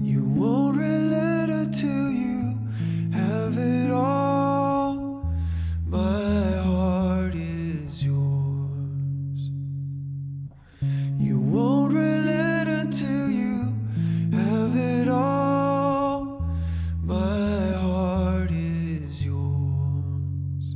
You won't relent until you have it all. My heart is yours. You won't relent until you have it all. My heart is yours.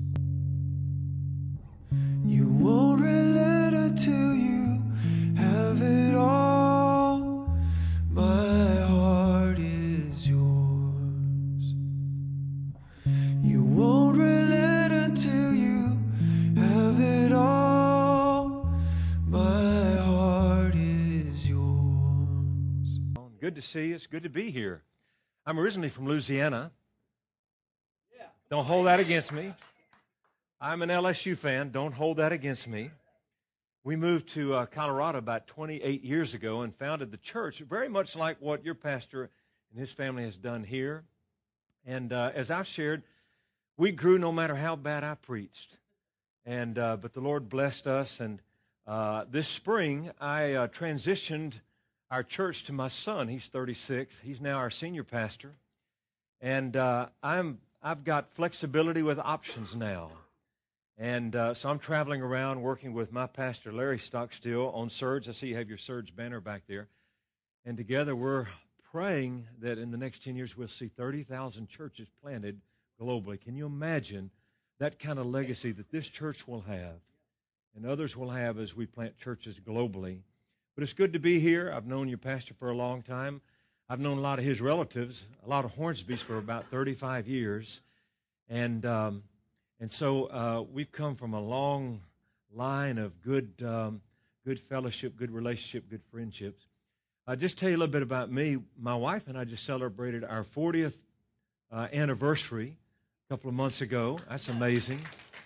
You won't relent until you have it all. My heart is yours. You won't relent until you have it all. My heart is yours. Good to see you. It's good to be here. I'm originally from Louisiana. Don't hold that against me. I'm an LSU fan. Don't hold that against me. We moved to Colorado about 28 years ago and founded the church, very much like what your pastor and his family has done here. And as I've shared, we grew no matter how bad I preached. And but the Lord blessed us. And this spring, I transitioned our church to my son. He's 36. He's now our senior pastor. And I've got flexibility with options now. And so I'm traveling around working with my pastor, Larry Stockstill, on Surge. I see you have your Surge banner back there. And together we're praying that in the next 10 years we'll see 30,000 churches planted globally. Can you imagine that kind of legacy that this church will have and others will have as we plant churches globally? But it's good to be here. I've known your pastor for a long time. I've known a lot of his relatives, a lot of Hornsby's for about 35 years. And so we've come from a long line of good fellowship, good relationship, good friendships. I'll just tell you a little bit about me. My wife and I just celebrated our 40th anniversary a couple of months ago. That's amazing.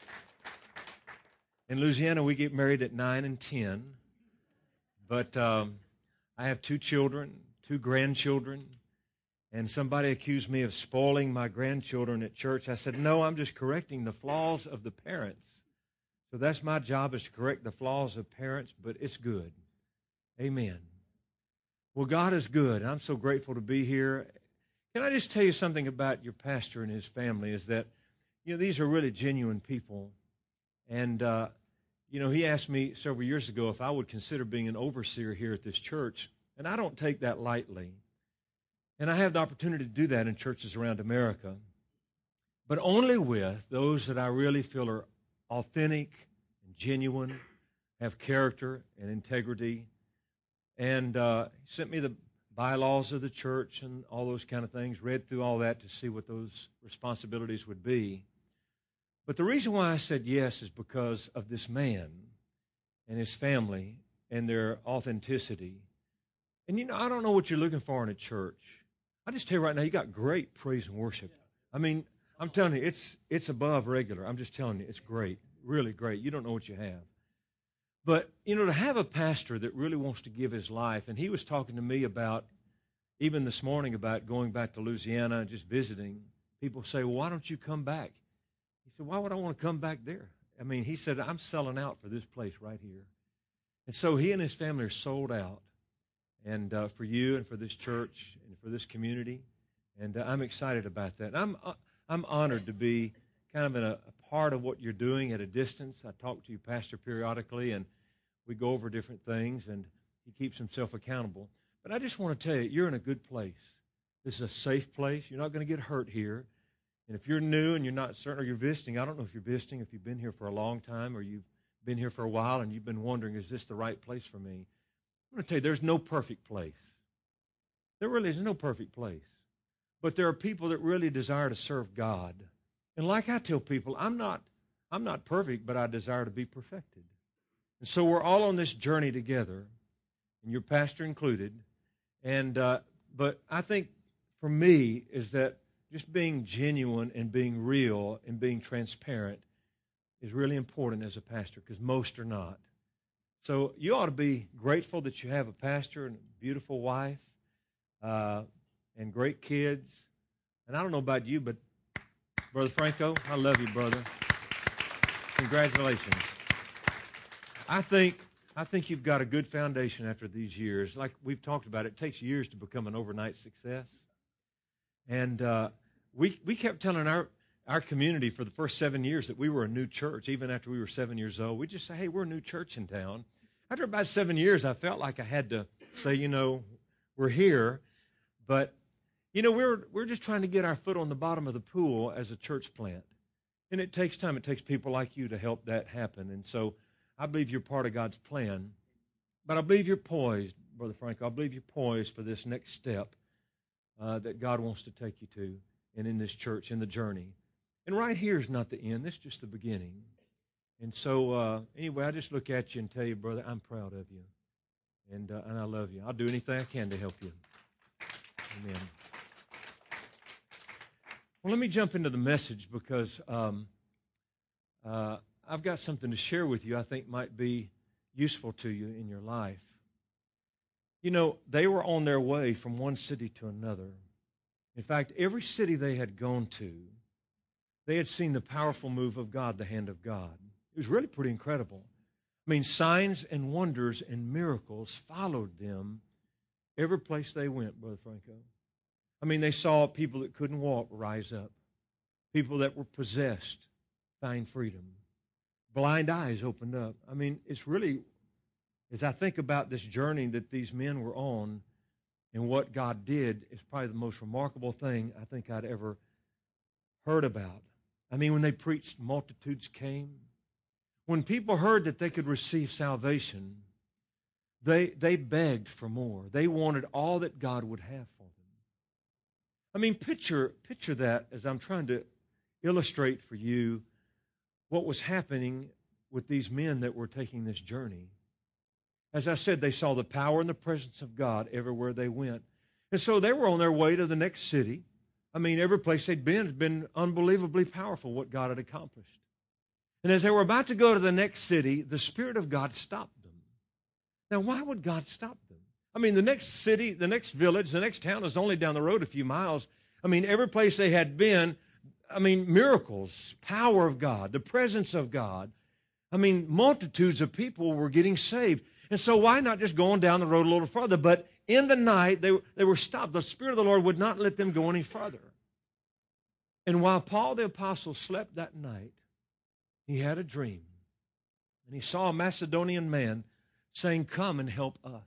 In Louisiana, we get married at 9 and 10. But I have 2 children, 2 grandchildren. And somebody accused me of spoiling my grandchildren at church. I said, no, I'm just correcting the flaws of the parents. So that's my job, is to correct the flaws of parents, but it's good. Amen. Well, God is good. I'm so grateful to be here. Can I just tell you something about your pastor and his family, is that, these are really genuine people. And, he asked me several years ago if I would consider being an overseer here at this church, and I don't take that lightly. And I have the opportunity to do that in churches around America, but only with those that I really feel are authentic and genuine, have character and integrity. And he sent me the bylaws of the church and all those kind of things, read through all that to see what those responsibilities would be. But the reason why I said yes is because of this man and his family and their authenticity. And, I don't know what you're looking for in a church. I just tell you right now, you got great praise and worship. I mean, I'm telling you, it's above regular. I'm just telling you, it's great, really great. You don't know what you have. But, to have a pastor that really wants to give his life, and he was talking to me about, even this morning, about going back to Louisiana and just visiting. People say, well, why don't you come back? He said, why would I want to come back there? I mean, he said, I'm selling out for this place right here. And so he and his family are sold out. And for you and for this church and for this community, and I'm excited about that. And I'm honored to be kind of in a part of what you're doing at a distance. I talk to you, Pastor, periodically, and we go over different things, and he keeps himself accountable. But I just want to tell you, you're in a good place. This is a safe place. You're not going to get hurt here. And if you're new and you're not certain, or you're visiting, I don't know if you're visiting, if you've been here for a long time, or you've been here for a while and you've been wondering, is this the right place for me? I'm going to tell you, there's no perfect place. There really is no perfect place. But there are people that really desire to serve God. And like I tell people, I'm not perfect, but I desire to be perfected. And so we're all on this journey together, and your pastor included. And but I think for me is that just being genuine and being real and being transparent is really important as a pastor, because most are not. So you ought to be grateful that you have a pastor and a beautiful wife and great kids. And I don't know about you, but Brother Franco, I love you, brother. Congratulations. I think I think you've got a good foundation after these years. Like we've talked about, it takes years to become an overnight success. And we kept telling our community for the first 7 years that we were a new church, even after we were 7 years old. We just say, hey, we're a new church in town. After about 7 years, I felt like I had to say, we're here. But, we're just trying to get our foot on the bottom of the pool as a church plant. And it takes time. It takes people like you to help that happen. And so I believe you're part of God's plan. But I believe you're poised, Brother Franco. I believe you're poised for this next step that God wants to take you to and in this church, in the journey. And right here is not the end. This is just the beginning. And so, anyway, I just look at you and tell you, brother, I'm proud of you. And I love you. I'll do anything I can to help you. Amen. Well, let me jump into the message because I've got something to share with you I think might be useful to you in your life. They were on their way from one city to another. In fact, every city they had gone to, they had seen the powerful move of God, the hand of God. It was really pretty incredible. I mean, signs and wonders and miracles followed them every place they went, Brother Franco. I mean, they saw people that couldn't walk rise up. People that were possessed find freedom. Blind eyes opened up. I mean, it's really, as I think about this journey that these men were on and what God did, it's probably the most remarkable thing I think I'd ever heard about. I mean, when they preached, multitudes came. When people heard that they could receive salvation, they begged for more. They wanted all that God would have for them. I mean, picture that as I'm trying to illustrate for you what was happening with these men that were taking this journey. As I said, they saw the power and the presence of God everywhere they went. And so they were on their way to the next city. I mean, every place they'd been had been unbelievably powerful, what God had accomplished. And as they were about to go to the next city, the Spirit of God stopped them. Now, why would God stop them? I mean, the next city, the next village, the next town is only down the road a few miles. I mean, every place they had been, I mean, miracles, power of God, the presence of God. I mean, multitudes of people were getting saved. And so why not just go on down the road a little further? But in the night, they were stopped. The Spirit of the Lord would not let them go any further. And while Paul the Apostle slept that night, he had a dream. And he saw a Macedonian man saying, come and help us.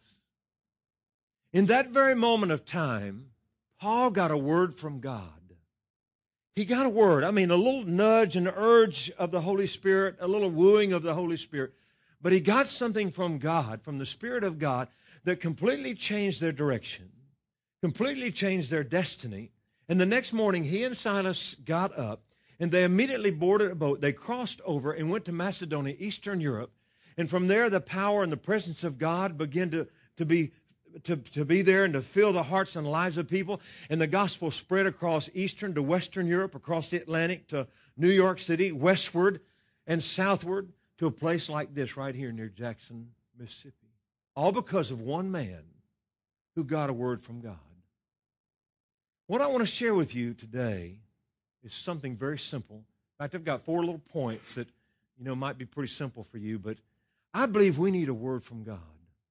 In that very moment of time, Paul got a word from God. He got a word. I mean, a little nudge, an urge of the Holy Spirit, a little wooing of the Holy Spirit. But he got something from God, from the Spirit of God, that completely changed their direction, completely changed their destiny. And the next morning, he and Silas got up, and they immediately boarded a boat. They crossed over and went to Macedonia, Eastern Europe. And from there, the power and the presence of God began to be there and to fill the hearts and lives of people. And the gospel spread across Eastern to Western Europe, across the Atlantic to New York City, westward and southward to a place like this right here near Jackson, Mississippi. All because of one man who got a word from God. What I want to share with you today is something very simple. In fact, I've got 4 little points that, might be pretty simple for you, but I believe we need a word from God.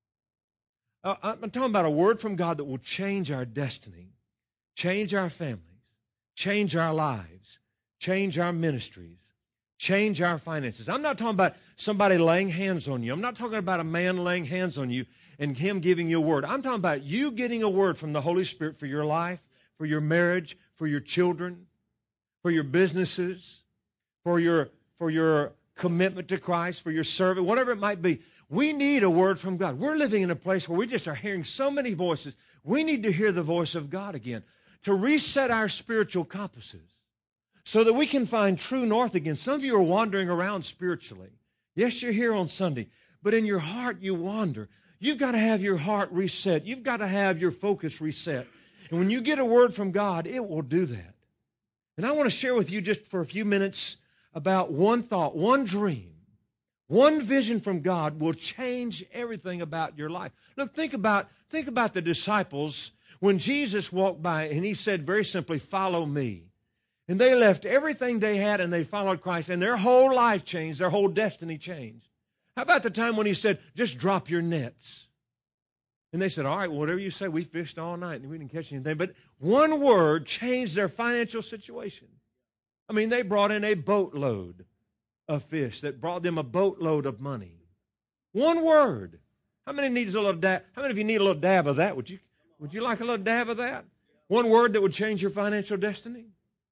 I'm talking about a word from God that will change our destiny, change our families, change our lives, change our ministries, change our finances. I'm not talking about somebody laying hands on you. I'm not talking about a man laying hands on you and him giving you a word. I'm talking about you getting a word from the Holy Spirit for your life, for your marriage, for your children, for your businesses, for your commitment to Christ, for your service, whatever it might be. We need a word from God. We're living in a place where we just are hearing so many voices. We need to hear the voice of God again to reset our spiritual compasses so that we can find true north again. Some of you are wandering around spiritually. Yes, you're here on Sunday, but in your heart you wander. You've got to have your heart reset. You've got to have your focus reset. And when you get a word from God, it will do that. And I want to share with you just for a few minutes about one thought, one dream. One vision from God will change everything about your life. Look, think about the disciples when Jesus walked by and he said very simply, follow me. And they left everything they had and they followed Christ, and their whole life changed, their whole destiny changed. How about the time when he said, just drop your nets? And they said, all right, whatever you say, we fished all night and we didn't catch anything. But one word changed their financial situation. I mean, they brought in a boatload of fish that brought them a boatload of money. One word. How many needs a little dab? How many of you need a little dab of that? Would you like a little dab of that? One word that would change your financial destiny?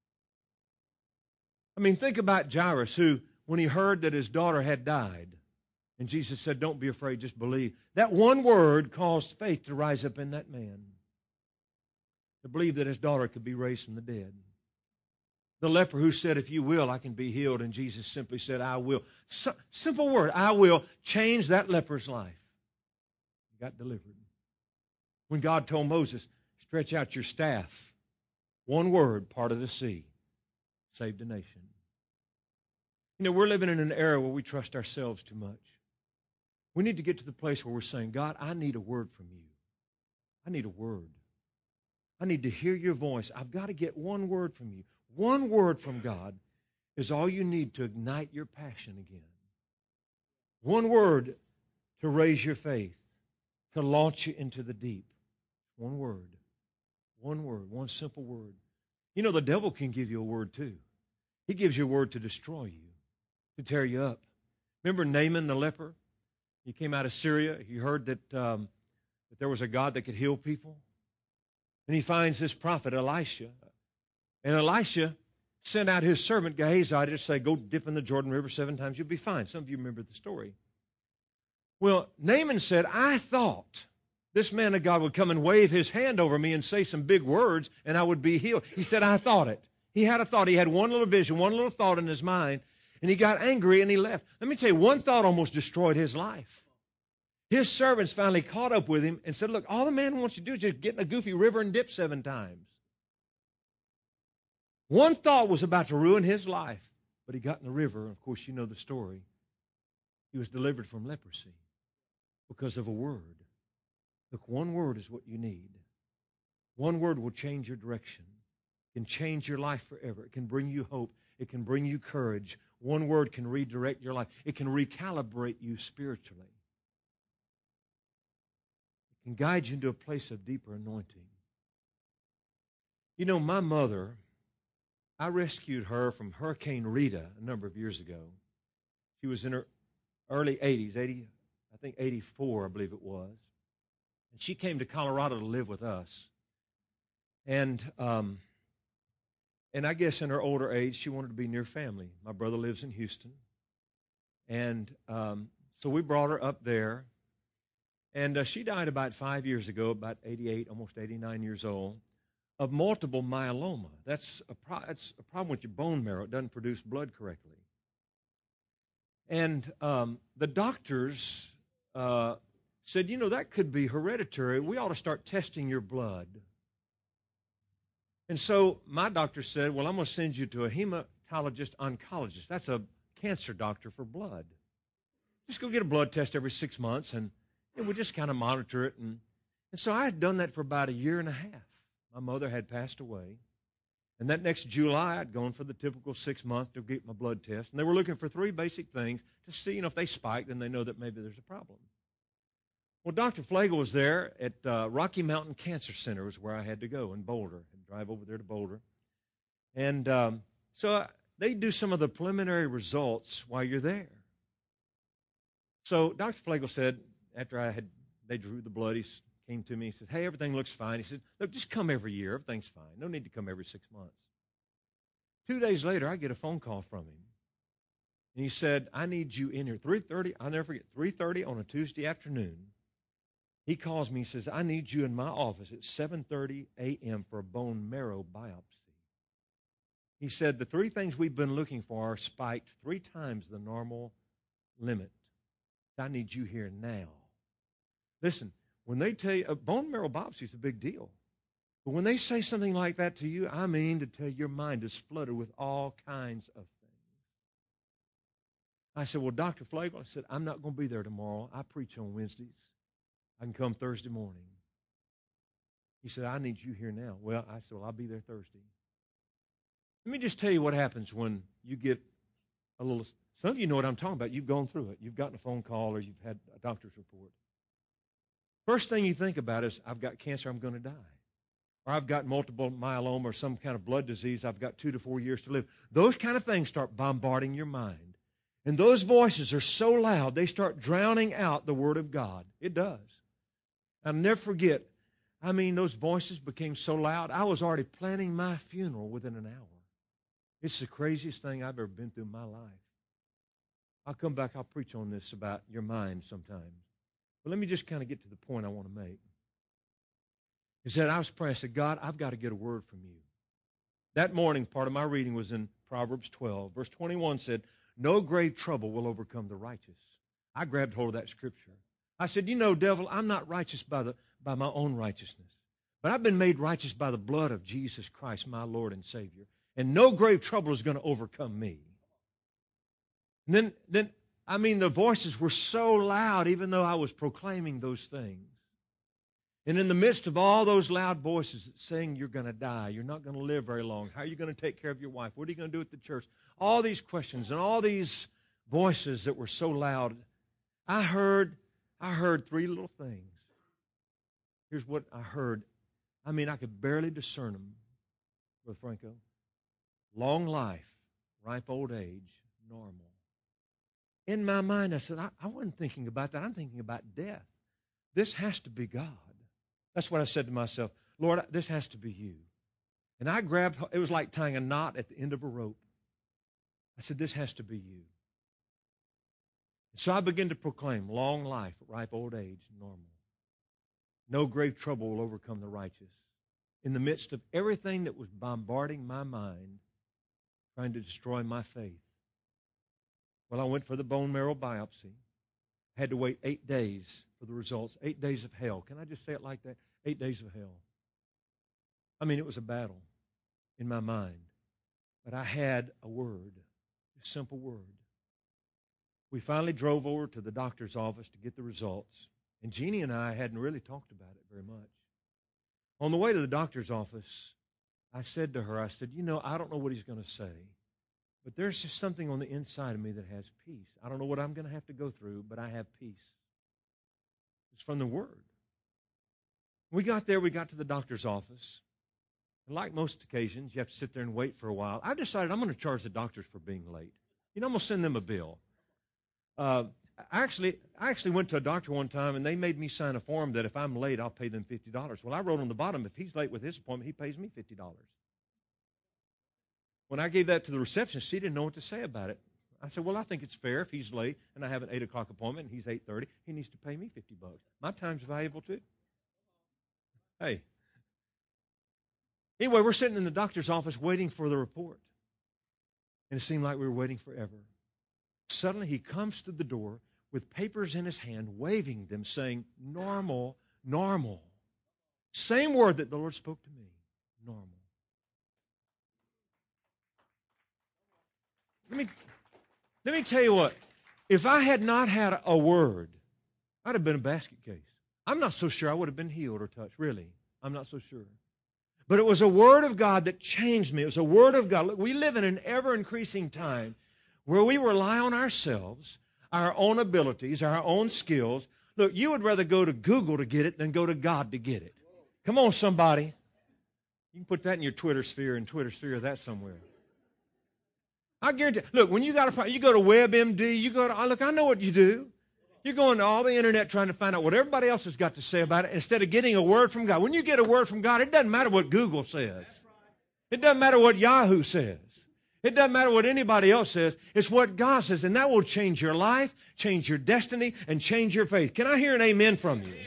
I mean, think about Jairus, who, when he heard that his daughter had died, and Jesus said, don't be afraid, just believe. That one word caused faith to rise up in that man, to believe that his daughter could be raised from the dead. The leper who said, if you will, I can be healed. And Jesus simply said, I will. Simple word, I will, change that leper's life. He got delivered. When God told Moses, stretch out your staff, one word, part of the sea, saved a nation. You know, we're living in an era where we trust ourselves too much. We need to get to the place where we're saying, God, I need a word from you. I need a word. I need to hear your voice. I've got to get one word from you. One word from God is all you need to ignite your passion again. One word to raise your faith, to launch you into the deep. One word, one simple word. You know, the devil can give you a word too. He gives you a word to destroy you, to tear you up. Remember Naaman the leper? He came out of Syria. He heard that there was a God that could heal people. And he finds this prophet, Elisha. And Elisha sent out his servant Gehazi to say, go dip in the Jordan River 7 times, you'll be fine. Some of you remember the story. Well, Naaman said, I thought this man of God would come and wave his hand over me and say some big words and I would be healed. He said, I thought it. He had a thought. He had one little vision, one little thought in his mind, and he got angry and he left. Let me tell you, one thought almost destroyed his life. His servants finally caught up with him and said, look, all the man wants you to do is just get in a goofy river and dip 7 times. One thought was about to ruin his life, but he got in the river, and of course you know the story. He was delivered from leprosy because of a word. Look, one word is what you need. One word will change your direction. It can change your life forever. It can bring you hope. It can bring you courage. One word can redirect your life. It can recalibrate you spiritually. It can guide you into a place of deeper anointing. You know, my mother, I rescued her from Hurricane Rita a number of years ago. She was in her early 80s, I think 84, I believe it was. And she came to Colorado to live with us. And I guess in her older age, she wanted to be near family. My brother lives in Houston. And so we brought her up there. And she died about 5 years ago, about 88, almost 89 years old, of multiple myeloma. That's a problem with your bone marrow. It doesn't produce blood correctly. And the doctors said, you know, that could be hereditary. We ought to start testing your blood. And so my doctor said, well, I'm going to send you to a hematologist oncologist. That's a cancer doctor for blood. Just go get a blood test every 6 months, and we'll just kind of monitor it. And so I had done that for about 1.5 years. My mother had passed away. And that next July, I'd gone for the typical 6 months to get my blood test. And they were looking for 3 basic things to see, you know, if they spiked, then they know that maybe there's a problem. Well, Dr. Flagel was there at Rocky Mountain Cancer Center was where I had to go in Boulder. I'd drive over there to Boulder. And so they do some of the preliminary results while you're there. So Dr. Flagel said, after they drew the blood, he came to me, he said, hey, everything looks fine. He said, look, just come every year. Everything's fine. No need to come every 6 months. 2 days later, I get a phone call from him. And he said, I need you in here. 3:30, I'll never forget, 3:30 on a Tuesday afternoon. He calls me and says, I need you in my office at 7:30 a.m. for a bone marrow biopsy. He said, the 3 things we've been looking for are spiked 3 times the normal limit. I need you here now. Listen, when they tell you, a bone marrow biopsy is a big deal. But when they say something like that to you, I mean to tell you your mind is flooded with all kinds of things. I said, well, Dr. Flagel, I said, I'm not going to be there tomorrow. I preach on Wednesdays. I can come Thursday morning. He said, I need you here now. Well, I said, well, I'll be there Thursday. Let me just tell you what happens when you get a little Some of you know what I'm talking about. You've gone through it. You've gotten a phone call or you've had a doctor's report. First thing you think about is, I've got cancer, I'm going to die. Or I've got multiple myeloma or some kind of blood disease, I've got 2 to 4 years to live. Those kind of things start bombarding your mind. And those voices are so loud, they start drowning out the Word of God. It does. I'll never forget, those voices became so loud, I was already planning my funeral within an hour. It's the craziest thing I've ever been through in my life. I'll come back, I'll preach on this about your mind sometime. But let me just kind of get to the point I want to make. He said, I was praying, I said, God, I've got to get a word from you. That morning, part of my reading was in Proverbs 12. Verse 21 said, no grave trouble will overcome the righteous. I grabbed hold of that scripture. I said, devil, I'm not righteous by my own righteousness. But I've been made righteous by the blood of Jesus Christ, my Lord and Savior. And no grave trouble is going to overcome me. And then the voices were so loud, even though I was proclaiming those things. And in the midst of all those loud voices saying you're going to die, you're not going to live very long, how are you going to take care of your wife, what are you going to do at the church, all these questions and all these voices that were so loud, I heard 3 little things. Here's what I heard. I could barely discern them, Brother Franco. Long life, ripe old age, normal. In my mind, I said, I wasn't thinking about that. I'm thinking about death. This has to be God. That's what I said to myself. Lord, this has to be you. And I grabbed, it was like tying a knot at the end of a rope. I said, this has to be you. And so I began to proclaim, long life, ripe old age, normal. No grave trouble will overcome the righteous. In the midst of everything that was bombarding my mind, trying to destroy my faith. Well, I went for the bone marrow biopsy. I had to wait 8 days for the results. 8 days of hell. Can I just say it like that? 8 days of hell. It was a battle in my mind. But I had a word, a simple word. We finally drove over to the doctor's office to get the results. And Jeannie and I hadn't really talked about it very much. On the way to the doctor's office, I said to her, I don't know what he's going to say. But there's just something on the inside of me that has peace. I don't know what I'm going to have to go through, but I have peace. It's from the Word. We got there, we got to the doctor's office. And like most occasions, you have to sit there and wait for a while. I decided I'm going to charge the doctors for being late. I'm going to send them a bill. I actually went to a doctor one time, and they made me sign a form that if I'm late, I'll pay them $50. Well, I wrote on the bottom, if he's late with his appointment, he pays me $50. When I gave that to the receptionist, she didn't know what to say about it. I said, well, I think it's fair if he's late and I have an 8 o'clock appointment and he's 8:30, he needs to pay me $50. My time's valuable too. Hey. Anyway, we're sitting in the doctor's office waiting for the report. And it seemed like we were waiting forever. Suddenly he comes to the door with papers in his hand, waving them, saying, normal, normal. Same word that the Lord spoke to me, normal. Let me tell you what. If I had not had a word, I'd have been a basket case. I'm not so sure I would have been healed or touched, really. I'm not so sure. But it was a word of God that changed me. It was a word of God. Look, we live in an ever-increasing time where we rely on ourselves, our own abilities, our own skills. Look, you would rather go to Google to get it than go to God to get it. Come on, somebody. You can put that in your Twitter sphere and Twitter sphere that somewhere. I guarantee. Look, when you got a problem, you go to WebMD, you go to, look, I know what you do. You're going to all the internet trying to find out what everybody else has got to say about it instead of getting a word from God. When you get a word from God, it doesn't matter what Google says. It doesn't matter what Yahoo says. It doesn't matter what anybody else says. It's what God says, and that will change your life, change your destiny, and change your faith. Can I hear an amen from you?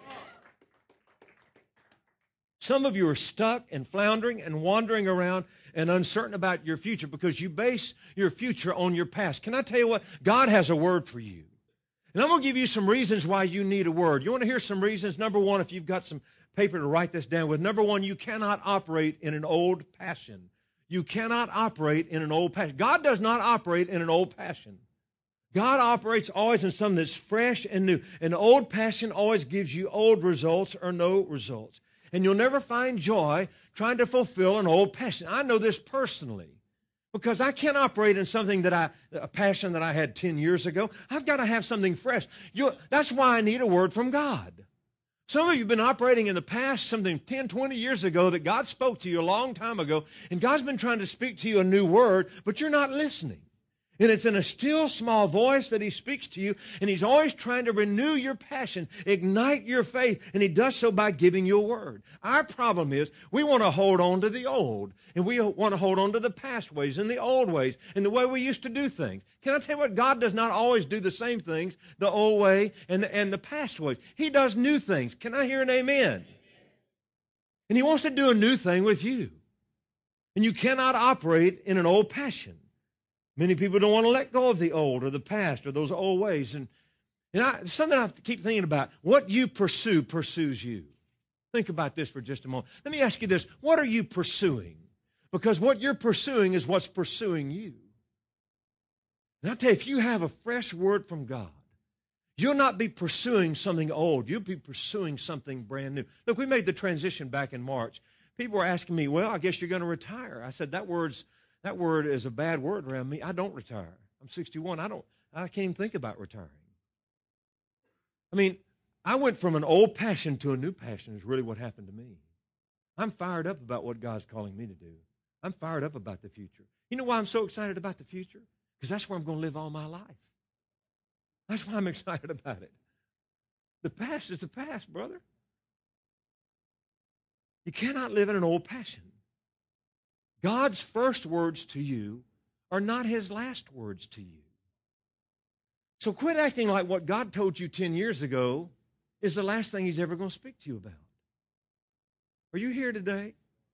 Some of you are stuck and floundering and wandering around and uncertain about your future because you base your future on your past. Can I tell you what? God has a word for you. And I'm going to give you some reasons why you need a word. You want to hear some reasons? Number one, if you've got some paper to write this down with, number one, you cannot operate in an old passion. You cannot operate in an old passion. God does not operate in an old passion. God operates always in something that's fresh and new. An old passion always gives you old results or no results. And you'll never find joy trying to fulfill an old passion. I know this personally. Because I can't operate in something a passion that I had 10 years ago. I've got to have something fresh. That's why I need a word from God. Some of you have been operating in the past, something 10, 20 years ago that God spoke to you a long time ago, and God's been trying to speak to you a new word, but you're not listening. And it's in a still small voice that He speaks to you, and He's always trying to renew your passion, ignite your faith, and He does so by giving you a word. Our problem is we want to hold on to the old, and we want to hold on to the past ways and the old ways and the way we used to do things. Can I tell you what? God does not always do the same things the old way and the past ways. He does new things. Can I hear an amen? And He wants to do a new thing with you. And you cannot operate in an old passion. Many people don't want to let go of the old or the past or those old ways. And something I have to keep thinking about. What you pursue pursues you. Think about this for just a moment. Let me ask you this. What are you pursuing? Because what you're pursuing is what's pursuing you. And I'll tell you, if you have a fresh word from God, you'll not be pursuing something old. You'll be pursuing something brand new. Look, we made the transition back in March. People were asking me, well, I guess you're going to retire. I said, that word is a bad word around me. I don't retire. I'm 61. I can't even think about retiring. I mean, I went from an old passion to a new passion is really what happened to me. I'm fired up about what God's calling me to do. I'm fired up about the future. You know why I'm so excited about the future? Because that's where I'm going to live all my life. That's why I'm excited about it. The past is the past, brother. You cannot live in an old passion. God's first words to you are not His last words to you. So quit acting like what God told you 10 years ago is the last thing He's ever going to speak to you about. Are you here today?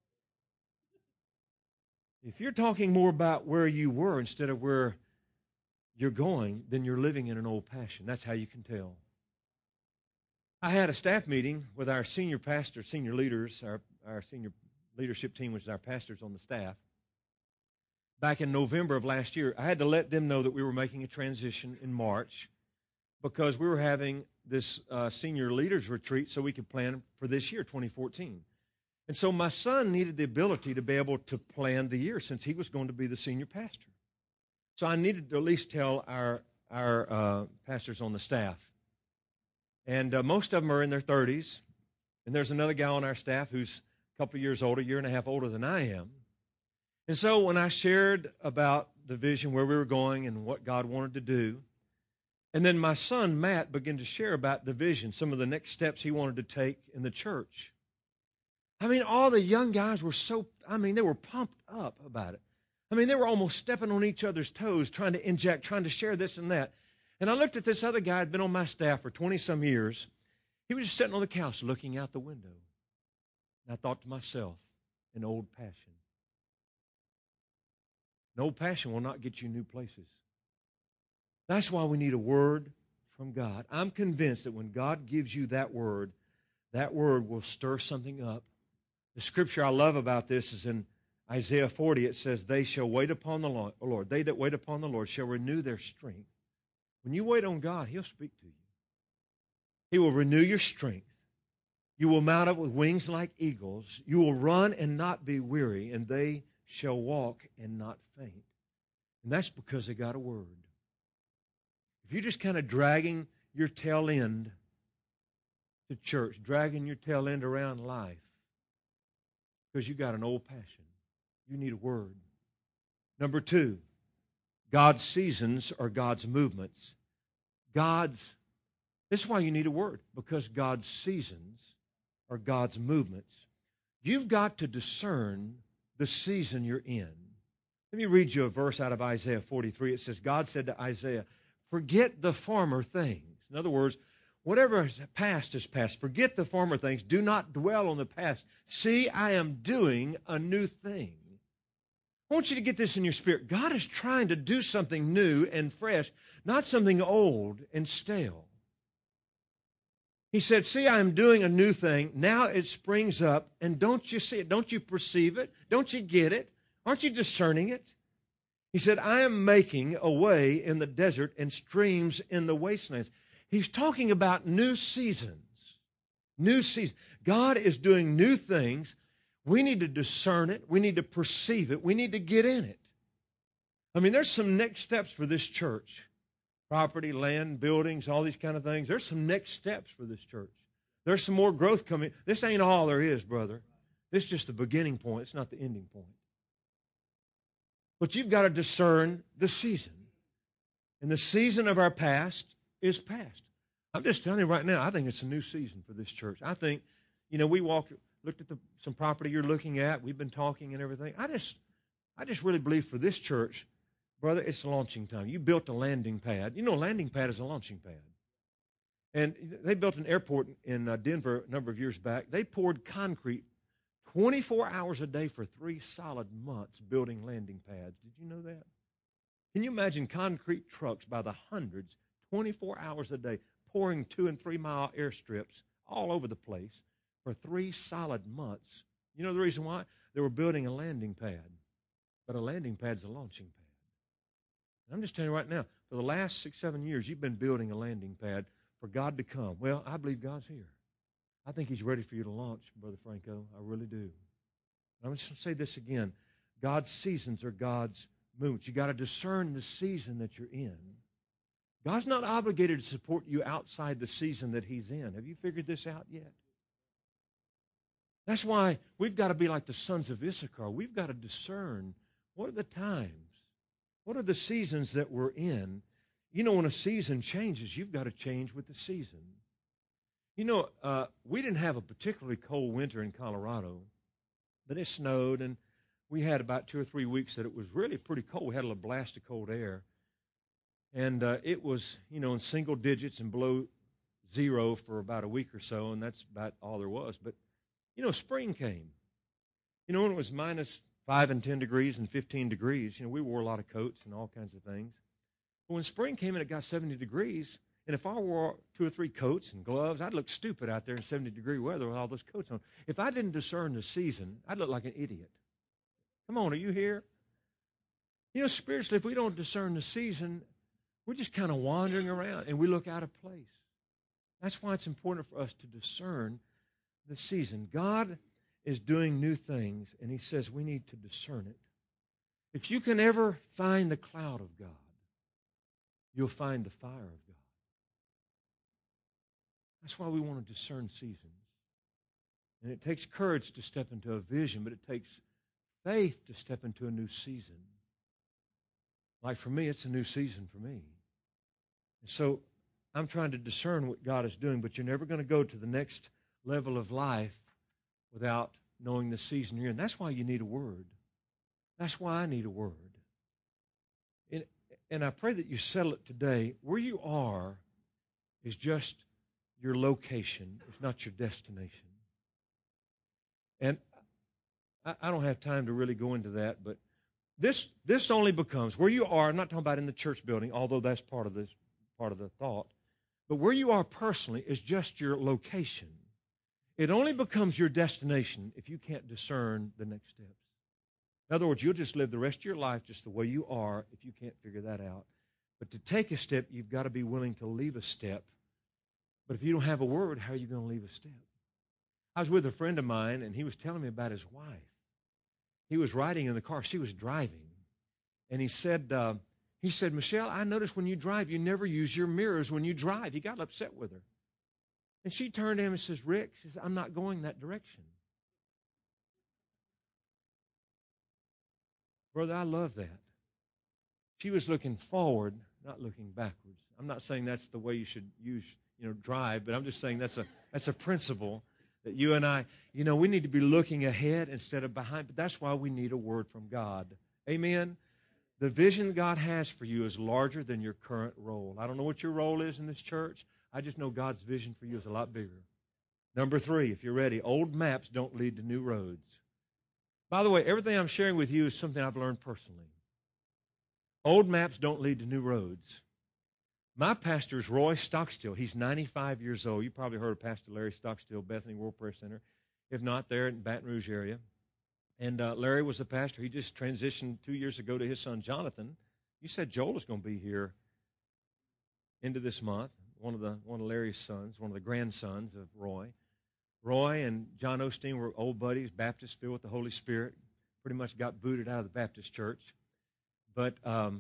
If you're talking more about where you were instead of where you're going, then you're living in an old passion. That's how you can tell. I had a staff meeting with our senior pastor, senior leaders, our senior leadership team, which is our pastors on the staff, back in November of last year. I had to let them know that we were making a transition in March because we were having this senior leaders retreat so we could plan for this year, 2014. And so my son needed the ability to be able to plan the year since he was going to be the senior pastor. So I needed to at least tell our pastors on the staff. And most of them are in their 30s. And there's another guy on our staff who's a couple of years older, a year and a half older than I am. And so when I shared about the vision, where we were going and what God wanted to do, and then my son, Matt, began to share about the vision, some of the next steps he wanted to take in the church. I mean, all the young guys were they were pumped up about it. I mean, they were almost stepping on each other's toes, trying to inject, trying to share this and that. And I looked at this other guy who had been on my staff for 20-some years. He was just sitting on the couch looking out the window. And I thought to myself, an old passion. An old passion will not get you new places. That's why we need a word from God. I'm convinced that when God gives you that word will stir something up. The scripture I love about this is in Isaiah 40. It says, they shall wait upon the Lord. They that wait upon the Lord shall renew their strength. When you wait on God, He'll speak to you. He will renew your strength. You will mount up with wings like eagles. You will run and not be weary, and they shall walk and not faint. And that's because they got a word. If you're just kind of dragging your tail end to church, dragging your tail end around life, because you got an old passion, you need a word. Number 2, God's seasons are God's movements. This is why you need a word, because God's seasons are God's movements. You've got to discern the season you're in. Let me read you a verse out of Isaiah 43. It says, God said to Isaiah, forget the former things. In other words, whatever is past is past. Forget the former things. Do not dwell on the past. See, I am doing a new thing. I want you to get this in your spirit. God is trying to do something new and fresh, not something old and stale. He said, see, I am doing a new thing. Now it springs up, and don't you see it? Don't you perceive it? Don't you get it? Aren't you discerning it? He said, I am making a way in the desert and streams in the wastelands. He's talking about new seasons. New seasons. God is doing new things. We need to discern it. We need to perceive it. We need to get in it. I mean, there's some next steps for this church. Property, land, buildings, all these kind of things. There's some next steps for this church. There's some more growth coming. This ain't all there is, brother. This is just the beginning point. It's not the ending point. But you've got to discern the season. And the season of our past is past. I'm just telling you right now, I think it's a new season for this church. I think, we looked at some property you're looking at. We've been talking and everything. I just really believe for this church, brother, it's launching time. You built a landing pad. A landing pad is a launching pad. And they built an airport in Denver a number of years back. They poured concrete 24 hours a day for 3 solid months building landing pads. Did you know that? Can you imagine concrete trucks by the hundreds, 24 hours a day, pouring 2- and 3-mile airstrips all over the place for 3 solid months? You know the reason why? They were building a landing pad. But a landing pad is a launching pad. And I'm just telling you right now, for the last 6-7 years, you've been building a landing pad for God to come. Well, I believe God's here. I think He's ready for you to launch, Brother Franco. I really do. I'm just going to say this again. God's seasons are God's moods. You got to discern the season that you're in. God's not obligated to support you outside the season that He's in. Have you figured this out yet? That's why we've got to be like the sons of Issachar. We've got to discern what are the times, what are the seasons that we're in. When a season changes, you've got to change with the season. We didn't have a particularly cold winter in Colorado, but it snowed, and we had about 2 or 3 weeks that it was really pretty cold. We had a blast of cold air, and it was, in single digits and below zero for about a week or so, and that's about all there was. But, spring came. When it was -5 and 10 degrees and 15 degrees, we wore a lot of coats and all kinds of things. But when spring came and it got 70 degrees, and if I wore 2 or 3 coats and gloves, I'd look stupid out there in 70-degree weather with all those coats on. If I didn't discern the season, I'd look like an idiot. Come on, are you here? Spiritually, if we don't discern the season, we're just kind of wandering around, and we look out of place. That's why it's important for us to discern the season. God is doing new things, and He says we need to discern it. If you can ever find the cloud of God, you'll find the fire of God. That's why we want to discern seasons. And it takes courage to step into a vision, but it takes faith to step into a new season. Like for me, it's a new season for me. And so I'm trying to discern what God is doing, but you're never going to go to the next level of life without knowing the season you're in. That's why you need a word. That's why I need a word. And I pray that you settle it today. Where you are is just your location. It's not your destination. And I don't have time to really go into that, but this only becomes where you are. I'm not talking about in the church building, although that's part of the thought. But where you are personally is just your location. It only becomes your destination if you can't discern the next steps. In other words, you'll just live the rest of your life just the way you are if you can't figure that out. But to take a step, you've got to be willing to leave a step. But if you don't have a word, how are you going to leave a step? I was with a friend of mine, and he was telling me about his wife. He was riding in the car. She was driving. And he said, Michelle, I noticed when you drive, you never use your mirrors when you drive. He got upset with her. And she turned to him and says, Rick, she says, I'm not going that direction. Brother, I love that. She was looking forward, not looking backwards. I'm not saying that's the way you should drive, but I'm just saying that's a principle that you and I, we need to be looking ahead instead of behind. But that's why we need a word from God. Amen? The vision God has for you is larger than your current role. I don't know what your role is in this church. I just know God's vision for you is a lot bigger. Number 3, if you're ready, old maps don't lead to new roads. By the way, everything I'm sharing with you is something I've learned personally. Old maps don't lead to new roads. My pastor is Roy Stockstill. He's 95 years old. You probably heard of Pastor Larry Stockstill, Bethany World Prayer Center. If not, there in Baton Rouge area. And Larry was the pastor. He just transitioned 2 years ago to his son, Jonathan. You said Joel is going to be here into this month, one of Larry's sons, one of the grandsons of Roy. Roy and John Osteen were old buddies, Baptists filled with the Holy Spirit. Pretty much got booted out of the Baptist church. But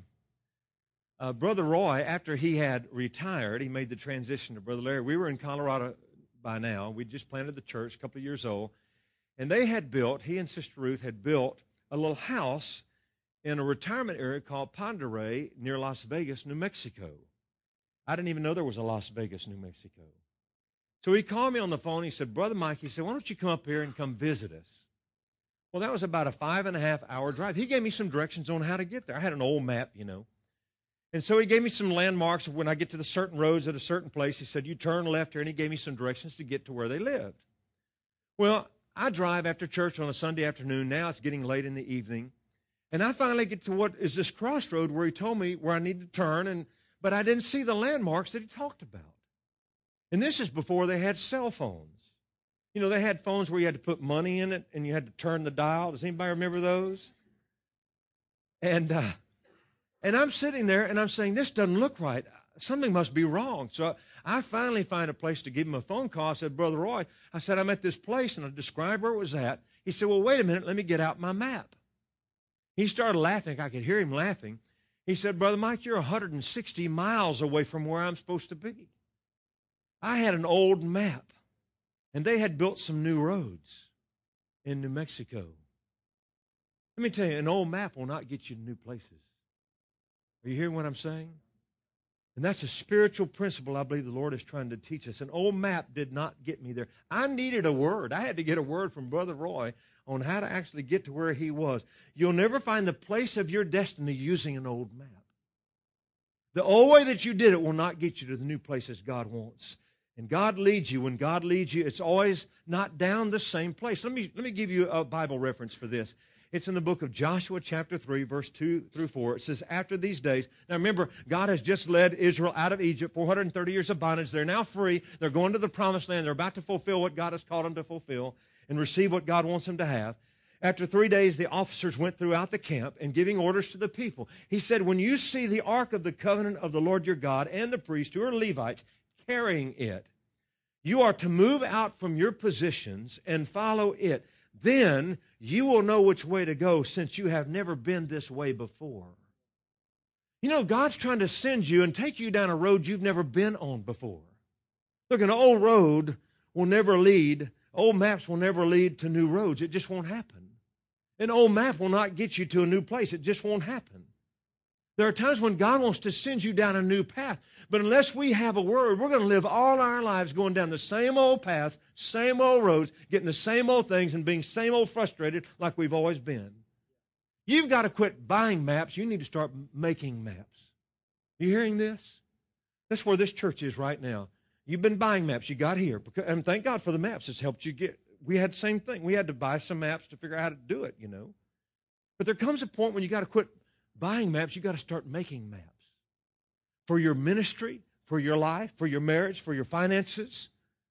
Brother Roy, after he had retired, he made the transition to Brother Larry. We were in Colorado by now. We just planted the church, a couple of years old. And they had built, he and Sister Ruth had built a little house in a retirement area called Ponderay near Las Vegas, New Mexico. I didn't even know there was a Las Vegas, New Mexico. So he called me on the phone. He said, Brother Mike, he said, why don't you come up here and come visit us? Well, that was about a 5.5-hour drive. He gave me some directions on how to get there. I had an old map, you know. And so he gave me some landmarks. When I get to the certain roads at a certain place, he said, you turn left here, and he gave me some directions to get to where they lived. Well, I drive after church on a Sunday afternoon. Now it's getting late in the evening. And I finally get to what is this crossroad where he told me where I need to turn, but I didn't see the landmarks that he talked about. And this is before they had cell phones. You know, they had phones where you had to put money in it and you had to turn the dial. Does anybody remember those? And I'm sitting there and I'm saying, this doesn't look right. Something must be wrong. So I finally find a place to give him a phone call. I said, Brother Roy, I said, I'm at this place, and I described where it was at. He said, well, wait a minute, let me get out my map. He started laughing. I could hear him laughing. He said, Brother Mike, you're 160 miles away from where I'm supposed to be. I had an old map, and they had built some new roads in New Mexico. Let me tell you, an old map will not get you to new places. Are you hearing what I'm saying? And that's a spiritual principle I believe the Lord is trying to teach us. An old map did not get me there. I needed a word. I had to get a word from Brother Roy on how to actually get to where he was. You'll never find the place of your destiny using an old map. The old way that you did it will not get you to the new places God wants. And God leads you. When God leads you, it's always not down the same place. Let me give you a Bible reference for this. It's in the book of Joshua chapter 3, verse 2 through 4. It says, after these days. Now remember, God has just led Israel out of Egypt, 430 years of bondage. They're now free. They're going to the promised land. They're about to fulfill what God has called them to fulfill and receive what God wants them to have. After 3 days, the officers went throughout the camp and giving orders to the people. He said, when you see the ark of the covenant of the Lord your God and the priests, who are Levites, carrying it, you are to move out from your positions and follow it. Then you will know which way to go, since you have never been this way before. You know, God's trying to send you and take you down a road you've never been on before. Look, an old road will never lead, old maps will never lead to new roads. It just won't happen. An old map will not get you to a new place. It just won't happen. There are times when God wants to send you down a new path. But unless we have a word, we're going to live all our lives going down the same old path, same old roads, getting the same old things and being same old frustrated like we've always been. You've got to quit buying maps. You need to start making maps. You hearing this? That's where this church is right now. You've been buying maps. You got here. And thank God for the maps. It's helped you get. We had the same thing. We had to buy some maps to figure out how to do it, you know. But there comes a point when you got to quit buying maps. You got to start making maps. For your ministry, for your life, for your marriage, for your finances.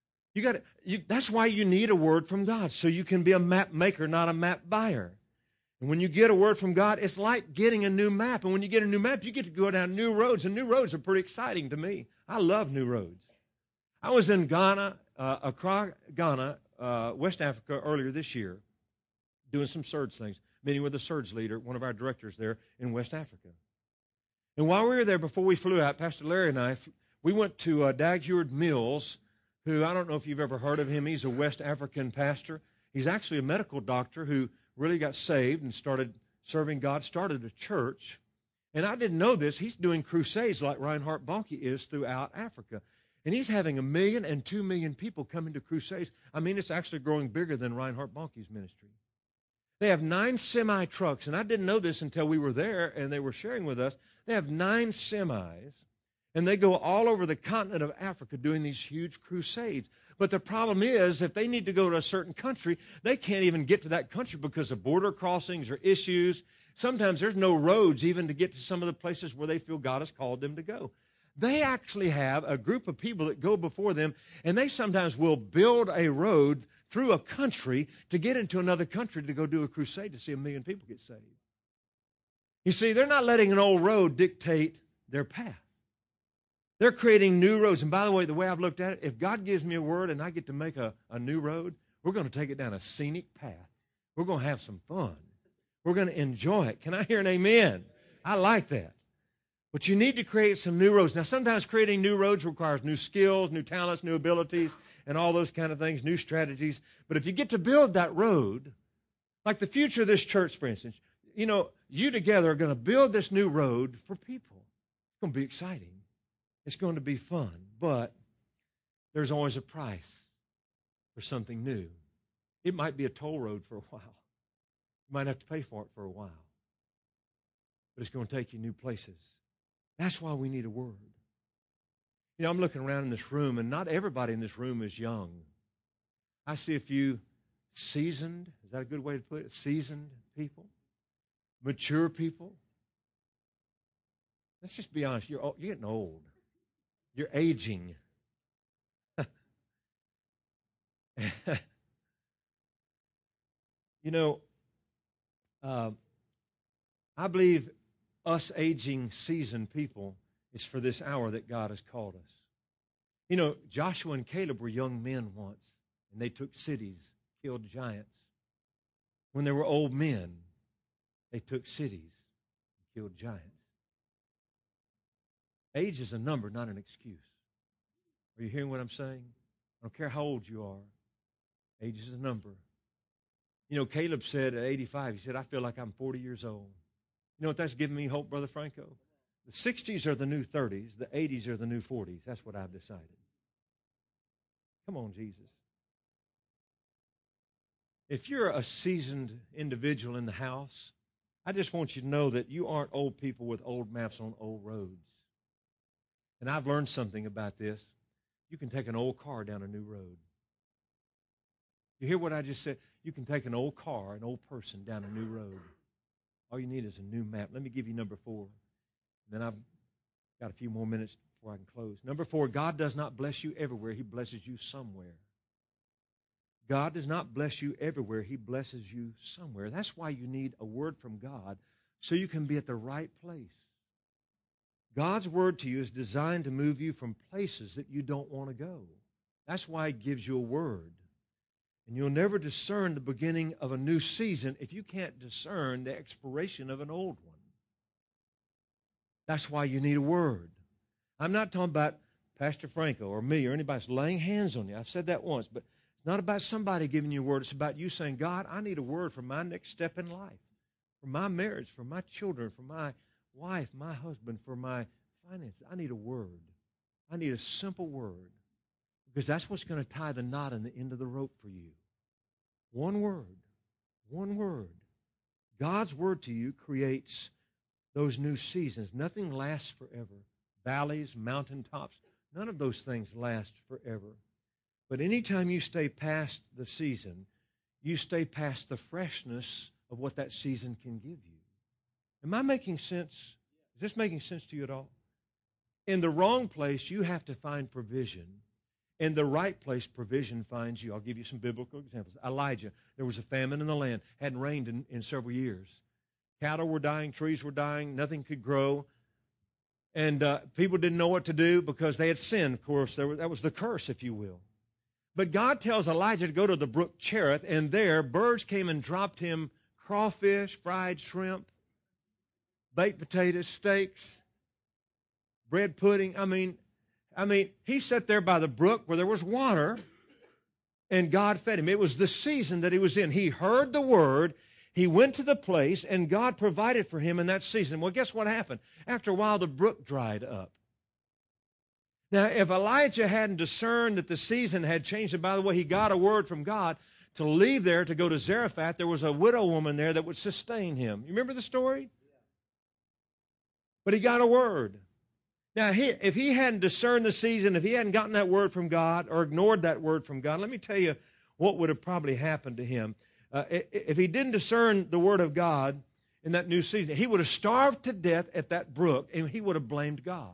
That's why you need a word from God, so you can be a map maker, not a map buyer. And when you get a word from God, it's like getting a new map. And when you get a new map, you get to go down new roads, and new roads are pretty exciting to me. I love new roads. I was in Ghana, Accra, Ghana, West Africa earlier this year, doing some surge things, meeting with a surge leader, one of our directors there in West Africa. And while we were there, before we flew out, Pastor Larry and I, we went to Dag Heward Mills, who, I don't know if you've ever heard of him. He's a West African pastor. He's actually a medical doctor who really got saved and started serving God, started a church. And I didn't know this. He's doing crusades like Reinhard Bonnke is throughout Africa. And he's having 1 million and 2 million people coming to crusades. I mean, it's actually growing bigger than Reinhard Bonnke's ministry. They have 9 semi-trucks, and I didn't know this until we were there, and they were sharing with us. They have 9 semis, and they go all over the continent of Africa doing these huge crusades. But the problem is, if they need to go to a certain country, they can't even get to that country because of border crossings or issues. Sometimes there's no roads even to get to some of the places where they feel God has called them to go. They actually have a group of people that go before them, and they sometimes will build a road through a country to get into another country to go do a crusade to see 1 million people get saved. You see, they're not letting an old road dictate their path. They're creating new roads. And by the way I've looked at it, if God gives me a word and I get to make a new road, we're going to take it down a scenic path. We're going to have some fun. We're going to enjoy it. Can I hear an amen? I like that. But you need to create some new roads. Now, sometimes creating new roads requires new skills, new talents, new abilities, and all those kind of things, new strategies. But if you get to build that road, like the future of this church, for instance, you together are going to build this new road for people. It's going to be exciting. It's going to be fun. But there's always a price for something new. It might be a toll road for a while. You might have to pay for it for a while. But it's going to take you new places. That's why we need a word. I'm looking around in this room, and not everybody in this room is young. I see a few seasoned, is that a good way to put it? Seasoned people, mature people. Let's just be honest, you're getting old. You're aging. I believe us aging, seasoned people is for this hour that God has called us. Joshua and Caleb were young men once, and they took cities, killed giants. When they were old men, they took cities and killed giants. Age is a number, not an excuse. Are you hearing what I'm saying? I don't care how old you are. Age is a number. Caleb said at 85, he said, I feel like I'm 40 years old. You know what that's giving me hope, Brother Franco? The 60s are the new 30s. The 80s are the new 40s. That's what I've decided. Come on, Jesus. If you're a seasoned individual in the house, I just want you to know that you aren't old people with old maps on old roads. And I've learned something about this. You can take an old car down a new road. You hear what I just said? You can take an old car, an old person down a new road. All you need is a new map. Let me give you number 4. And then I've got a few more minutes before I can close. Number 4, God does not bless you everywhere. He blesses you somewhere. God does not bless you everywhere. He blesses you somewhere. That's why you need a word from God so you can be at the right place. God's word to you is designed to move you from places that you don't want to go. That's why He gives you a word. And you'll never discern the beginning of a new season if you can't discern the expiration of an old one. That's why you need a word. I'm not talking about Pastor Franco or me or anybody laying hands on you. I've said that once, but it's not about somebody giving you a word. It's about you saying, God, I need a word for my next step in life, for my marriage, for my children, for my wife, my husband, for my finances. I need a word. I need a simple word. Because that's what's going to tie the knot in the end of the rope for you. One word. One word. God's word to you creates those new seasons. Nothing lasts forever. Valleys, mountaintops, none of those things last forever. But anytime you stay past the season, you stay past the freshness of what that season can give you. Am I making sense? Is this making sense to you at all? In the wrong place, you have to find provision. In the right place, provision finds you. I'll give you some biblical examples. Elijah, there was a famine in the land. Hadn't rained in several years. Cattle were dying, trees were dying, nothing could grow. And people didn't know what to do because they had sinned, of course. That was the curse, if you will. But God tells Elijah to go to the brook Cherith, and there birds came and dropped him crawfish, fried shrimp, baked potatoes, steaks, bread pudding. I mean, he sat there by the brook where there was water, and God fed him. It was the season that he was in. He heard the word, he went to the place, and God provided for him in that season. Well, guess what happened? After a while, the brook dried up. Now, if Elijah hadn't discerned that the season had changed, and by the way, he got a word from God to leave there to go to Zarephath, there was a widow woman there that would sustain him. You remember the story? But he got a word. Now, if he hadn't discerned the season, if he hadn't gotten that word from God or ignored that word from God, let me tell you what would have probably happened to him. If he didn't discern the word of God in that new season, he would have starved to death at that brook, and he would have blamed God.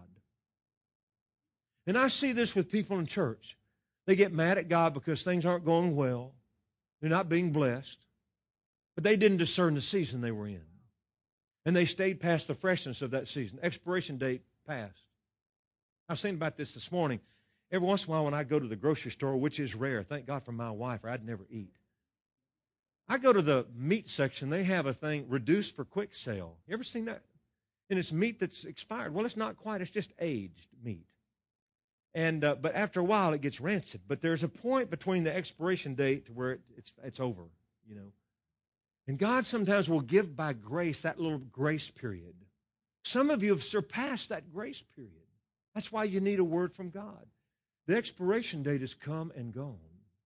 And I see this with people in church. They get mad at God because things aren't going well. They're not being blessed. But they didn't discern the season they were in. And they stayed past the freshness of that season. Expiration date passed. I was thinking about this morning. Every once in a while when I go to the grocery store, which is rare, thank God for my wife, or I'd never eat. I go to the meat section. They have a thing, reduced for quick sale. You ever seen that? And it's meat that's expired. Well, it's not quite. It's just aged meat. And but after a while, it gets rancid. But there's a point between the expiration date to where it's over, you know. And God sometimes will give by grace that little grace period. Some of you have surpassed that grace period. That's why you need a word from God. The expiration date has come and gone.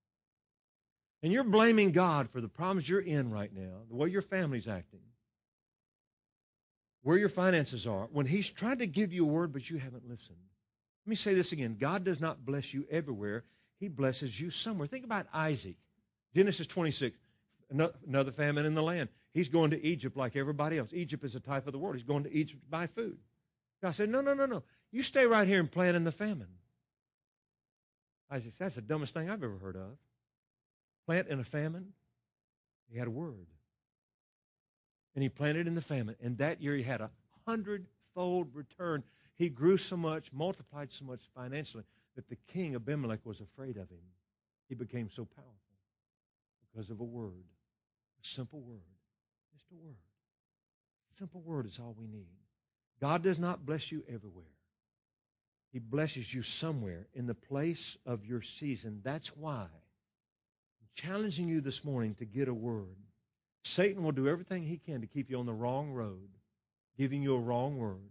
And you're blaming God for the problems you're in right now, the way your family's acting, where your finances are, when He's trying to give you a word, but you haven't listened. Let me say this again. God does not bless you everywhere. He blesses you somewhere. Think about Isaac. Genesis 26, another famine in the land. He's going to Egypt like everybody else. Egypt is a type of the world. He's going to Egypt to buy food. God said, no. You stay right here and plant in the famine. Isaac, that's the dumbest thing I've ever heard of. Plant in a famine. He had a word. And he planted in the famine. And that year he had 100-fold return. He grew so much, multiplied so much financially, that the king Abimelech was afraid of him. He became so powerful because of a word, a simple word, just a word. A simple word is all we need. God does not bless you everywhere. He blesses you somewhere in the place of your season. That's why I'm challenging you this morning to get a word. Satan will do everything he can to keep you on the wrong road, giving you a wrong word,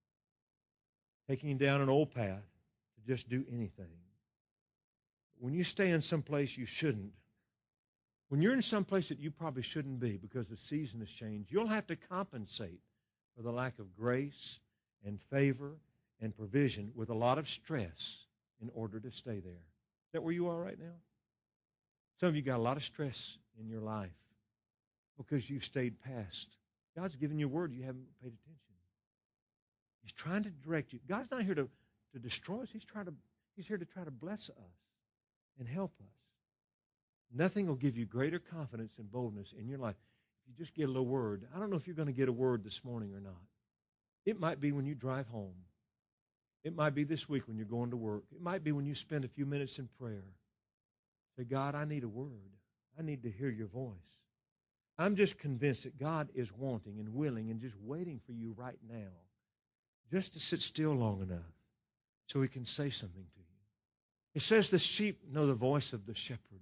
taking you down an old path to just do anything. When you stay in some place you shouldn't, when you're in some place that you probably shouldn't be because the season has changed, you'll have to compensate for the lack of grace and favor and provision with a lot of stress in order to stay there. Is that where you are right now? Some of you got a lot of stress in your life because you've stayed past. God's given you a word, you haven't paid attention. He's trying to direct you. God's not here to destroy us. He's here to try to bless us and help us. Nothing will give you greater confidence and boldness in your life if you just get a little word. I don't know if you're going to get a word this morning or not. It might be when you drive home. It might be this week when you're going to work. It might be when you spend a few minutes in prayer. Say, God, I need a word. I need to hear your voice. I'm just convinced that God is wanting and willing and just waiting for you right now just to sit still long enough so He can say something to you. It says the sheep know the voice of the shepherd.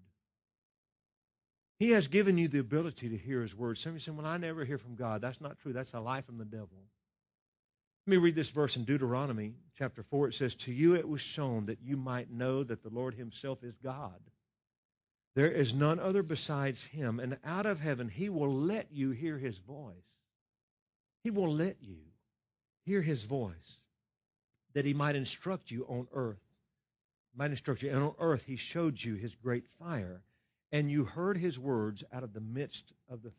He has given you the ability to hear His word. Some of you say, well, I never hear from God. That's not true. That's a lie from the devil. Let me read this verse in Deuteronomy chapter 4. It says, to you it was shown that you might know that the Lord Himself is God. There is none other besides Him, and out of heaven He will let you hear His voice. He will let you hear His voice, that He might instruct you on earth. Might instruct you. And on earth He showed you His great fire, and you heard His words out of the midst of the fire.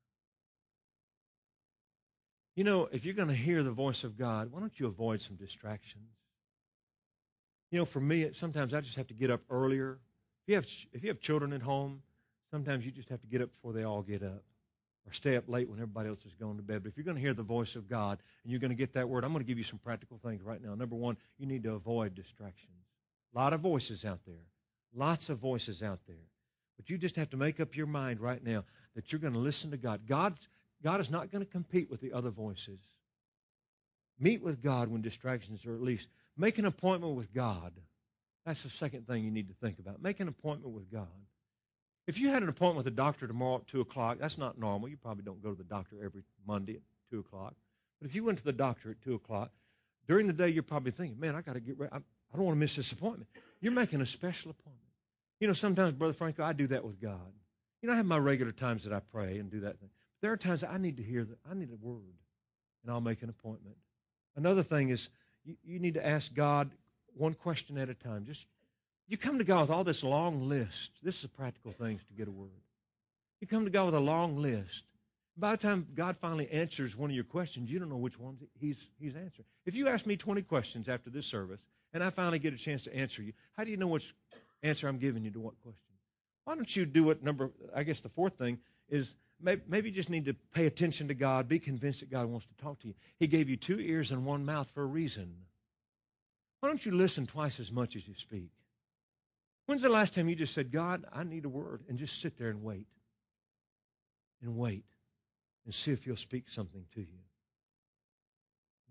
You know, if you're going to hear the voice of God, why don't you avoid some distractions? You know, for me, sometimes I just have to get up earlier. If you have children at home, sometimes you just have to get up before they all get up, or stay up late when everybody else is going to bed. But if you're going to hear the voice of God and you're going to get that word, I'm going to give you some practical things right now. Number one, you need to avoid distractions. A lot of voices out there. Lots of voices out there. But you just have to make up your mind right now that you're going to listen to God. God is not going to compete with the other voices. Meet with God when distractions are at least. Make an appointment with God. That's the second thing you need to think about. Make an appointment with God. If you had an appointment with a doctor tomorrow at 2 o'clock, that's not normal. You probably don't go to the doctor every Monday at 2 o'clock. But if you went to the doctor at 2 o'clock, during the day you're probably thinking, man, I got to get ready. I don't want to miss this appointment. You're making a special appointment. You know, sometimes, Brother Franco, I do that with God. You know, I have my regular times that I pray and do that thing. There are times that I need to hear that. I need a word, and I'll make an appointment. Another thing is you need to ask God one question at a time. Just you come to God with all this long list. This is practical things to get a word. You come to God with a long list. By the time God finally answers one of your questions, you don't know which ones He's answering. If you ask me 20 questions after this service, and I finally get a chance to answer you, how do you know which answer I'm giving you to what question? Why don't you do it? I guess the fourth thing is maybe you just need to pay attention to God, be convinced that God wants to talk to you. He gave you 2 ears and 1 mouth for a reason. Why don't you listen twice as much as you speak? When's the last time you just said, God, I need a word, and just sit there and wait and see if He'll speak something to you?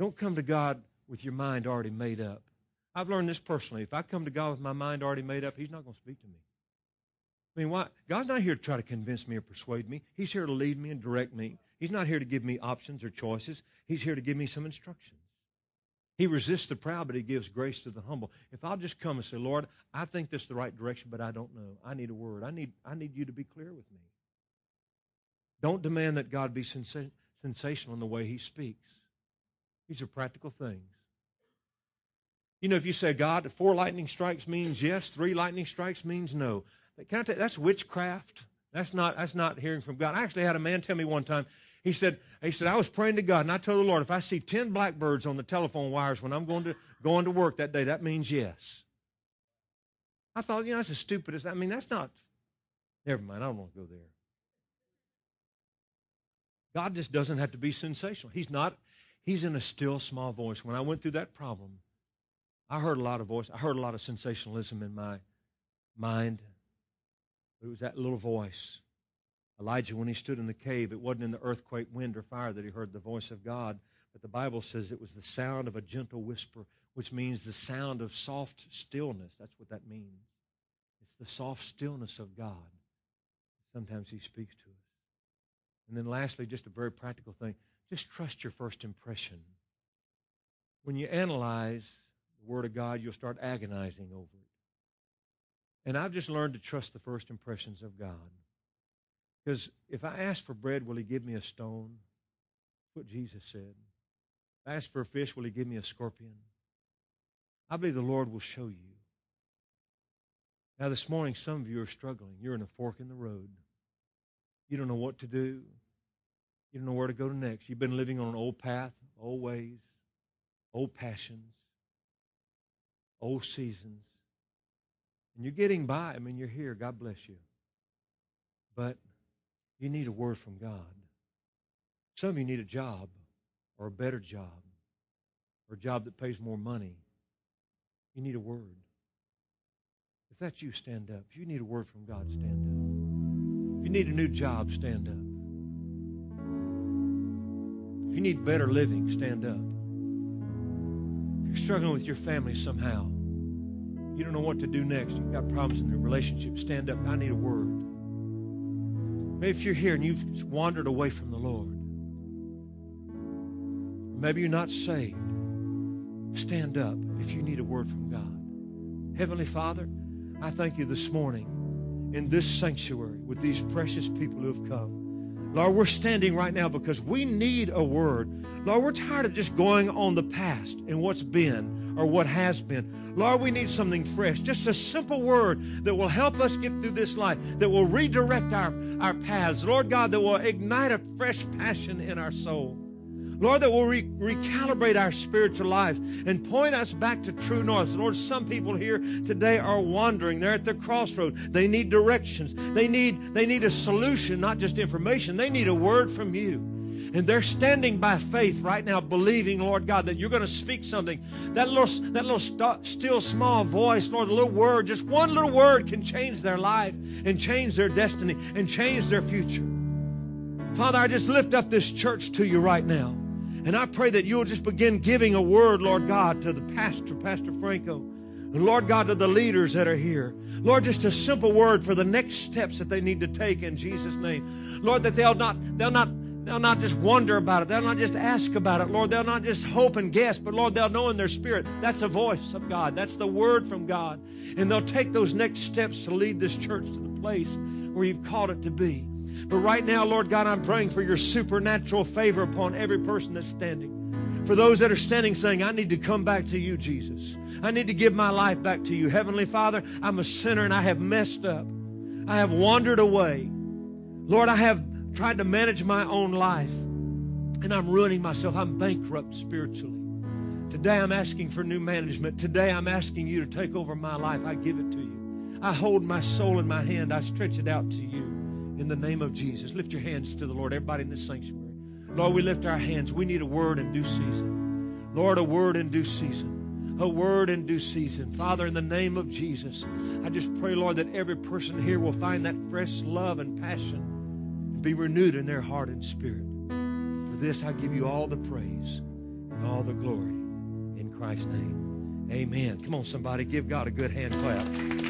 Don't come to God with your mind already made up. I've learned this personally. If I come to God with my mind already made up, He's not going to speak to me. I mean, why? God's not here to try to convince me or persuade me. He's here to lead me and direct me. He's not here to give me options or choices. He's here to give me some instructions. He resists the proud, but He gives grace to the humble. If I'll just come and say, Lord, I think this is the right direction, but I don't know. I need a word. I need you to be clear with me. Don't demand that God be sensational in the way He speaks. These are practical things. You know, if you say, God, 4 lightning strikes means yes, 3 lightning strikes means no. That's witchcraft. That's not hearing from God. I actually had a man tell me one time, he said, I was praying to God, and I told the Lord, if I see 10 blackbirds on the telephone wires when I'm going to work that day, that means yes. I thought, that's the stupidest. I mean, that's not, never mind, I don't want to go there. God just doesn't have to be sensational. He's in a still, small voice. When I went through that problem, I heard a lot of voice. I heard a lot of sensationalism in my mind. But it was that little voice. Elijah, when he stood in the cave, it wasn't in the earthquake, wind, or fire that he heard the voice of God. But the Bible says it was the sound of a gentle whisper, which means the sound of soft stillness. That's what that means. It's the soft stillness of God. Sometimes He speaks to us. And then lastly, just a very practical thing. Just trust your first impression. When you analyze the Word of God, you'll start agonizing over it. And I've just learned to trust the first impressions of God. Because if I ask for bread, will He give me a stone? That's what Jesus said. If I ask for a fish, will He give me a scorpion? I believe the Lord will show you. Now this morning, some of you are struggling. You're in a fork in the road. You don't know what to do. You don't know where to go next. You've been living on an old path, old ways, old passions, old seasons. And you're getting by. I mean, you're here. God bless you. But you need a word from God. Some of you need a job or a better job or a job that pays more money. You need a word. If that's you, stand up. If you need a word from God, stand up. If you need a new job, stand up. If you need better living, stand up. If you're struggling with your family somehow, you don't know what to do next, you've got problems in the relationship, stand up. I need a word. Maybe if you're here and you've just wandered away from the Lord, maybe you're not saved, stand up if you need a word from God. Heavenly Father, I thank you this morning in this sanctuary with these precious people who have come. Lord, we're standing right now because we need a word. Lord, we're tired of just going on the past and what's been or what has been. Lord, we need something fresh, just a simple word that will help us get through this life, that will redirect our paths. Lord God, that will ignite a fresh passion in our soul. Lord, that will recalibrate our spiritual lives and point us back to true north. Lord, some people here today are wandering. They're at the crossroad. They need directions. They need a solution, not just information. They need a word from you. And they're standing by faith right now, believing, Lord God, that you're going to speak something. That little still small voice, Lord, the little word, just one little word can change their life and change their destiny and change their future. Father, I just lift up this church to you right now. And I pray that you'll just begin giving a word, Lord God, to the pastor, Pastor Franco. And Lord God, to the leaders that are here. Lord, just a simple word for the next steps that they need to take in Jesus' name. Lord, that they'll not just wonder about it. They'll not just ask about it. Lord, they'll not just hope and guess, but Lord, they'll know in their spirit that's a voice of God. That's the word from God. And they'll take those next steps to lead this church to the place where you've called it to be. But right now, Lord God, I'm praying for your supernatural favor upon every person that's standing. For those that are standing saying, I need to come back to you, Jesus. I need to give my life back to you. Heavenly Father, I'm a sinner and I have messed up. I have wandered away. Lord, I have tried to manage my own life and I'm ruining myself. I'm bankrupt spiritually. Today I'm asking for new management. Today I'm asking you to take over my life. I give it to you. I hold my soul in my hand. I stretch it out to you. In the name of Jesus, lift your hands to the Lord. Everybody in this sanctuary. Lord, we lift our hands. We need a word in due season. Lord, a word in due season. A word in due season. Father, in the name of Jesus, I just pray, Lord, that every person here will find that fresh love and passion and be renewed in their heart and spirit. For this, I give you all the praise. In and all the glory. In Christ's name, amen. Come on, somebody, give God a good hand clap.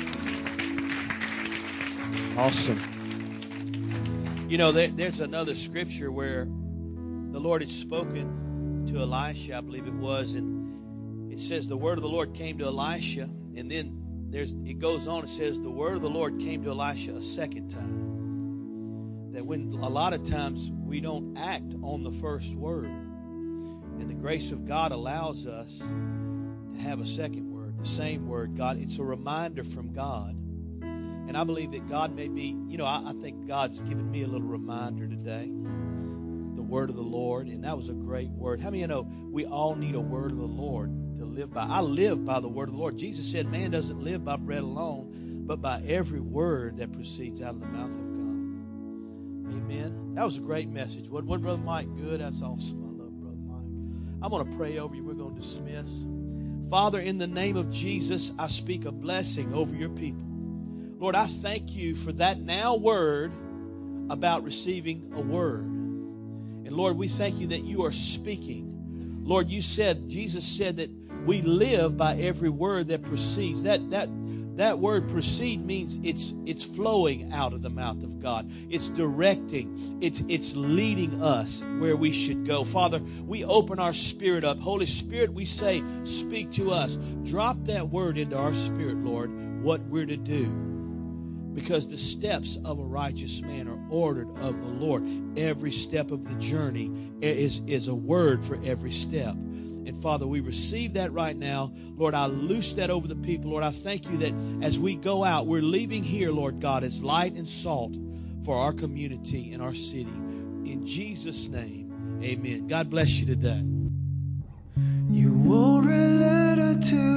Awesome. You know, there's another scripture where the Lord had spoken to Elisha, I believe it was, and it says the word of the Lord came to Elisha, and then it goes on, it says the word of the Lord came to Elisha a second time. That when a lot of times we don't act on the first word, and the grace of God allows us to have a second word, the same word. God, it's a reminder from God. And I believe that God may be, I think God's given me a little reminder today. The word of the Lord, and that was a great word. How many of you know we all need a word of the Lord to live by? I live by the word of the Lord. Jesus said man doesn't live by bread alone, but by every word that proceeds out of the mouth of God. Amen. That was a great message. What Brother Mike? Good. That's awesome. I love Brother Mike. I'm going to pray over you. We're going to dismiss. Father, in the name of Jesus, I speak a blessing over your people. Lord, I thank you for that now word about receiving a word. And Lord, we thank you that you are speaking. Lord, Jesus said that we live by every word that proceeds. That word proceed means it's flowing out of the mouth of God. It's directing. It's leading us where we should go. Father, we open our spirit up. Holy Spirit, we say, speak to us. Drop that word into our spirit, Lord, what we're to do. Because the steps of a righteous man are ordered of the Lord. Every step of the journey is a word for every step. And Father, we receive that right now. Lord, I loose that over the people. Lord, I thank you that as we go out, we're leaving here, Lord God, as light and salt for our community and our city. In Jesus' name, amen. God bless you today. You wrote a letter to